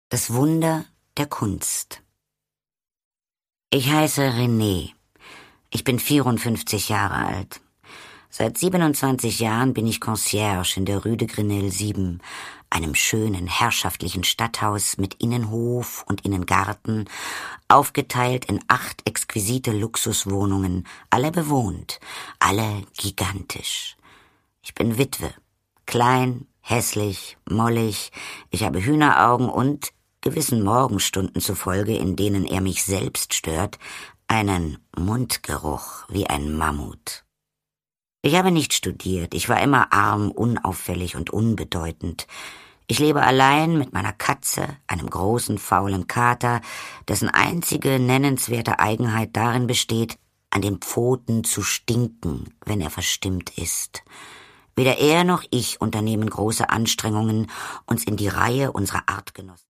Das Wunder der Kunst. Ich heiße René. Ich bin 54 Jahre alt. Seit 27 Jahren bin ich Concierge in der Rue de Grenelle 7, einem schönen, herrschaftlichen Stadthaus mit Innenhof und Innengarten, aufgeteilt in 8 exquisite Luxuswohnungen, alle bewohnt, alle gigantisch. Ich bin Witwe, klein, hässlich, mollig, ich habe Hühneraugen und, gewissen Morgenstunden zufolge, in denen er mich selbst stört, einen Mundgeruch wie ein Mammut. Ich habe nicht studiert, ich war immer arm, unauffällig und unbedeutend. Ich lebe allein mit meiner Katze, einem großen, faulen Kater, dessen einzige nennenswerte Eigenheit darin besteht, an den Pfoten zu stinken, wenn er verstimmt ist. Weder er noch ich unternehmen große Anstrengungen, uns in die Reihe unserer Artgenossen